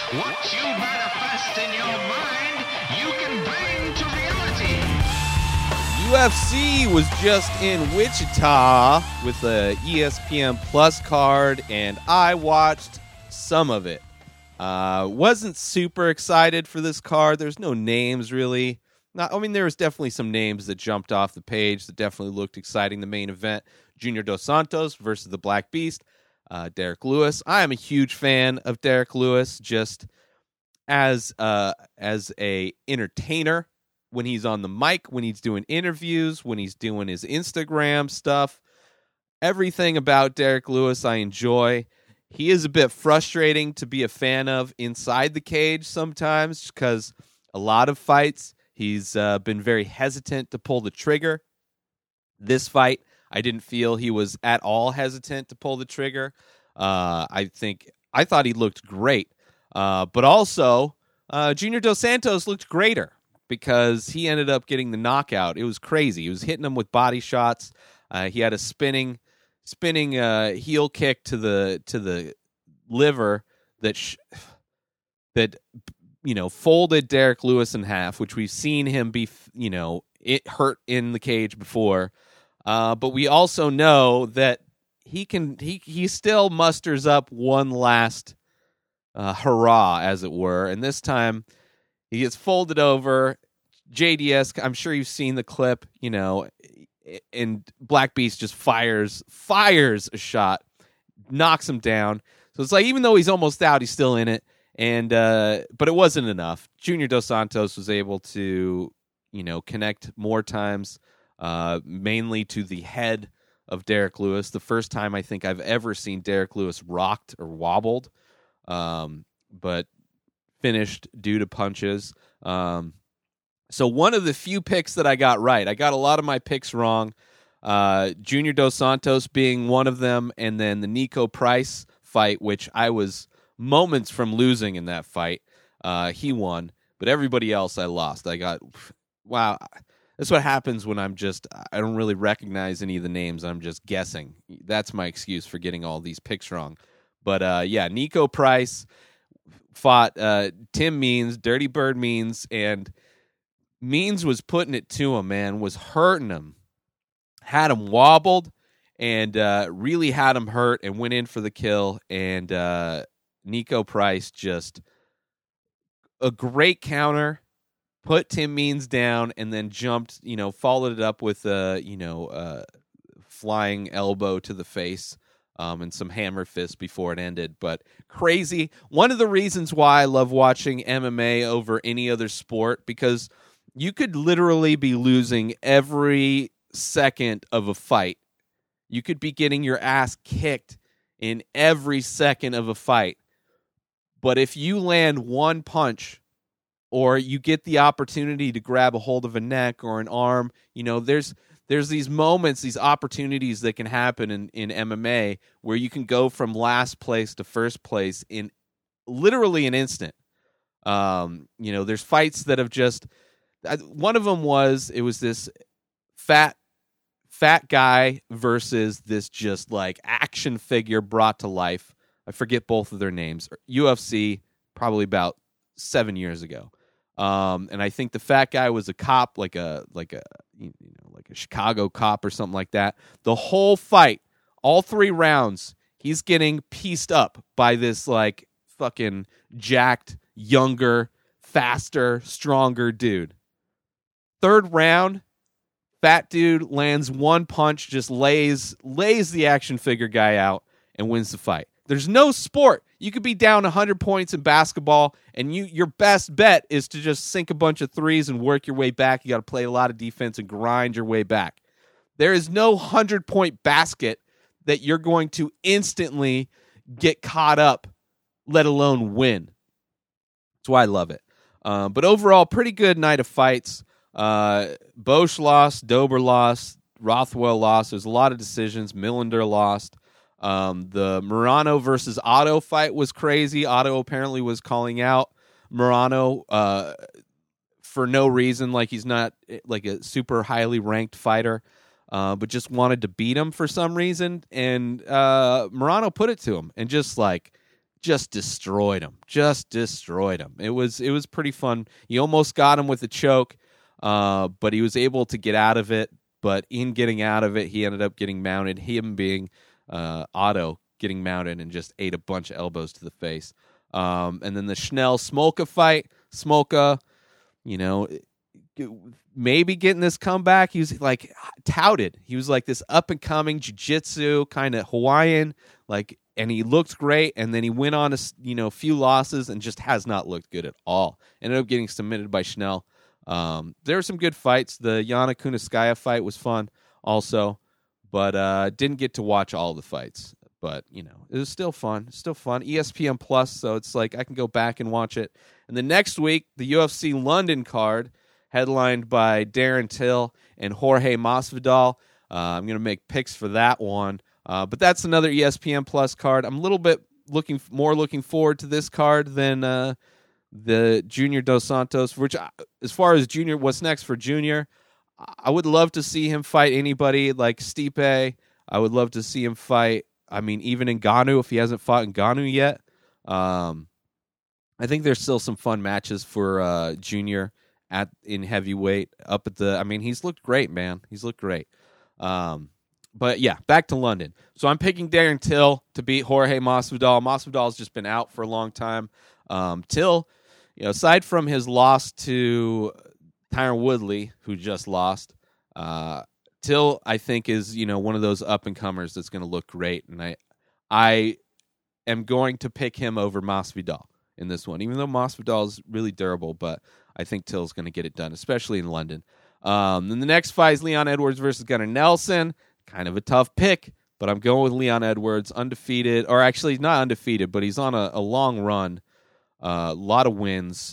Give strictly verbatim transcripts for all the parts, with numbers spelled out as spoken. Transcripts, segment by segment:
What you manifest in your mind, you can bring to reality. U F C was just in Wichita with a E S P N Plus card, and I watched some of it. Uh, wasn't super excited for this card. There's no names, really. Not, I mean, there was definitely some names that jumped off the page that definitely looked exciting. The main event, Junior Dos Santos versus the Black Beast, uh, Derek Lewis. I am a huge fan of Derek Lewis, just as uh, as a entertainer. When he's on the mic, when he's doing interviews, when he's doing his Instagram stuff. Everything about Derek Lewis I enjoy. He is a bit frustrating to be a fan of inside the cage sometimes because a lot of fights he's uh, been very hesitant to pull the trigger. This fight, I didn't feel he was at all hesitant to pull the trigger. Uh, I think I thought he looked great. Uh, but also, uh, Junior Dos Santos looked greater, because he ended up getting the knockout. It was crazy. He was hitting him with body shots. Uh, he had a spinning, spinning uh, heel kick to the to the liver that sh- that you know folded Derek Lewis in half, which we've seen him be you know it hurt in the cage before. Uh, but we also know that he can he he still musters up one last uh, hurrah, as it were, and this time he gets folded over. J D S, I'm sure you've seen the clip, you know, and Black Beast just fires, fires a shot, knocks him down. So it's like, even though he's almost out, he's still in it. And, uh, but it wasn't enough. Junior Dos Santos was able to, you know, connect more times, uh, mainly to the head of Derek Lewis. The first time I think I've ever seen Derek Lewis rocked or wobbled, um, but finished due to punches. Um, so one of the few picks that I got right, I got a lot of my picks wrong. Uh, Junior Dos Santos being one of them, and then the Nico Price fight, which I was moments from losing in that fight. Uh, he won, but everybody else I lost. I got, wow, that's what happens when I'm just, I don't really recognize any of the names. I'm just guessing. That's my excuse for getting all these picks wrong. But uh, yeah, Nico Price fought uh, Tim Means, Dirty Bird Means, and Means was putting it to him, man, was hurting him, had him wobbled, and uh, really had him hurt, and went in for the kill. And uh, Nico Price just a great counter, put Tim Means down, and then jumped, you know, followed it up with a, you know, uh, flying elbow to the face. Um, and some hammer fists before it ended. But crazy. One of the reasons why I love watching M M A over any other sport, because you could literally be losing every second of a fight. You could be getting your ass kicked in every second of a fight. But if you land one punch, or you get the opportunity to grab a hold of a neck or an arm, you know, there's There's these moments, these opportunities that can happen in, in M M A where you can go from last place to first place in literally an instant. Um, you know, there's fights that have just... One of them was, it was this fat, fat guy versus this just like action figure brought to life. I forget both of their names. U F C, probably about seven years ago. Um, and I think the fat guy was a cop, like a like a you know like a Chicago cop or something like that. The whole fight, all three rounds, he's getting pieced up by this like fucking jacked, younger, faster, stronger dude. Third round, fat dude lands one punch, just lays lays the action figure guy out, and wins the fight. There's no sport. You could be down one hundred points in basketball, and you your best bet is to just sink a bunch of threes and work your way back. You got to play a lot of defense and grind your way back. There is no one hundred-point basket that you're going to instantly get caught up, let alone win. That's why I love it. Um, but overall, pretty good night of fights. Uh, Bosch lost, Dober lost, Rothwell lost. There's a lot of decisions. Millender lost. Um, the Murano versus Otto fight was crazy. Otto apparently was calling out Murano uh, for no reason, like he's not like a super highly ranked fighter, uh, but just wanted to beat him for some reason. And uh, Murano put it to him and just like just destroyed him. Just destroyed him. It was it was pretty fun. He almost got him with a choke, uh, but he was able to get out of it. But in getting out of it, he ended up getting mounted. Him being uh, Otto getting mounted and just ate a bunch of elbows to the face. Um, and then the Schnell Smolka fight. Smolka, you know, maybe getting this comeback. He was like touted. He was like this up and coming jiu-jitsu kind of Hawaiian, like, and he looked great. And then he went on a you know few losses and just has not looked good at all. Ended up getting submitted by Schnell. Um, there were some good fights. The Yana Kunitskaya fight was fun also, but uh, didn't get to watch all the fights. But, you know, it was still fun. Still fun. E S P N Plus, so it's like I can go back and watch it. And the next week, the U F C London card, headlined by Darren Till and Jorge Masvidal. Uh, I'm going to make picks for that one. Uh, but that's another E S P N Plus card. I'm a little bit looking more looking forward to this card than uh, the Junior Dos Santos, which, as far as Junior, what's next for Junior, I would love to see him fight anybody like Stipe. I would love to see him fight, I mean, even Ngannou, if he hasn't fought Ngannou yet. Um, I think there's still some fun matches for uh, Junior at in heavyweight up at the. I mean, he's looked great, man. He's looked great. Um, but yeah, back to London. So I'm picking Darren Till to beat Jorge Masvidal. Masvidal's just been out for a long time. Um, Till, you know, aside from his loss to Tyron Woodley, who just lost, uh, Till, I think, is, you know, one of those up-and-comers that's going to look great, and I I am going to pick him over Masvidal in this one, even though Masvidal is really durable, but I think Till's going to get it done, especially in London. Um, then the next fight is Leon Edwards versus Gunnar Nelson. Kind of a tough pick, but I'm going with Leon Edwards, undefeated, or actually not undefeated, but he's on a, a long run, a uh, lot of wins.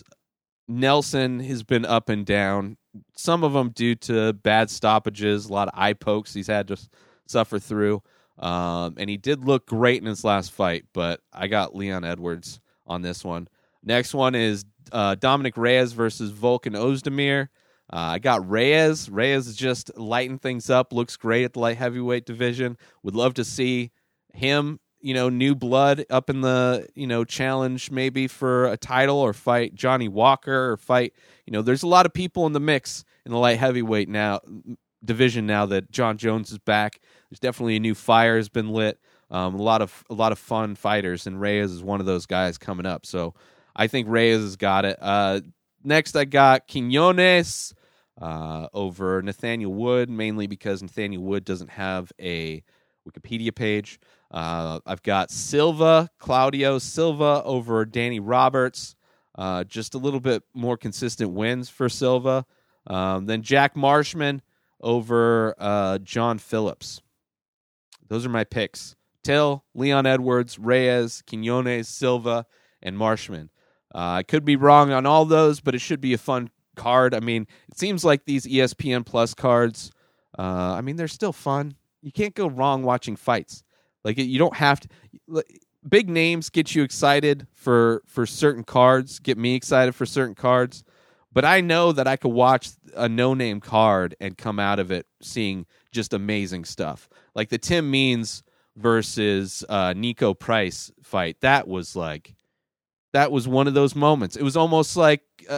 Nelson has been up and down, some of them due to bad stoppages, a lot of eye pokes he's had to suffer through. Um, and he did look great in his last fight, but I got Leon Edwards on this one. Next one is uh, Dominic Reyes versus Volkan Ozdemir. Uh, I got Reyes. Reyes is just lighting things up, looks great at the light heavyweight division. Would love to see him, you know, new blood up in the, you know, challenge maybe for a title or fight Johnny Walker or fight, you know, there's a lot of people in the mix in the light heavyweight now division now that John Jones is back. There's definitely a new fire has been lit. Um, a lot of, a lot of fun fighters, and Reyes is one of those guys coming up. So I think Reyes has got it. Uh, next I got Quinones, uh, over Nathaniel Wood, mainly because Nathaniel Wood doesn't have a Wikipedia page. Uh, I've got Silva, Claudio Silva over Danny Roberts. Uh, just a little bit more consistent wins for Silva. Um, then Jack Marshman over uh, John Phillips. Those are my picks. Till, Leon Edwards, Reyes, Quinones, Silva, and Marshman. Uh, I could be wrong on all those, but it should be a fun card. I mean, it seems like these E S P N Plus cards, uh, I mean, they're still fun. You can't go wrong watching fights. Like, you don't have to. Like, big names get you excited for for certain cards, get me excited for certain cards. But I know that I could watch a no-name card and come out of it seeing just amazing stuff. Like the Tim Means versus uh, Nico Price fight. That was like, that was one of those moments. It was almost like, uh,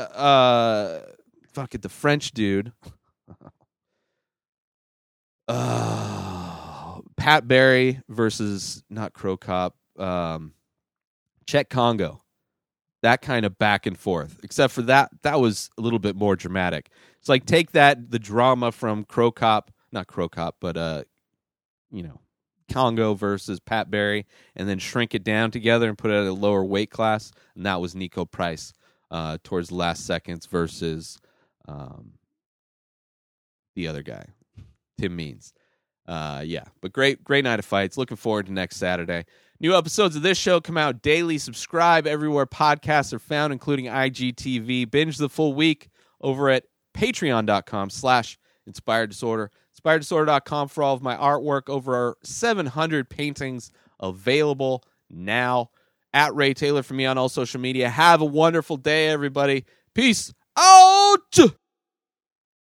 uh fuck it, the French dude. uh, Pat Barry versus, not Crow Cop, um, Czech Congo. That kind of back and forth. Except for that, that was a little bit more dramatic. It's like, take that, the drama from Crow Cop, not Crow Cop, but, uh, you know, Congo versus Pat Barry, and then shrink it down together and put it at a lower weight class. And that was Nico Price uh, towards the last seconds versus um, the other guy, Tim Means. Uh, yeah, but great, great night of fights. Looking forward to next Saturday. New episodes of this show come out daily. Subscribe everywhere podcasts are found, including I G T V. Binge the full week over at patreon.com slash inspired disorder. inspired disorder dot com for all of my artwork. Over seven hundred paintings available now. At Ray Taylor for me on all social media. Have a wonderful day, everybody. Peace out!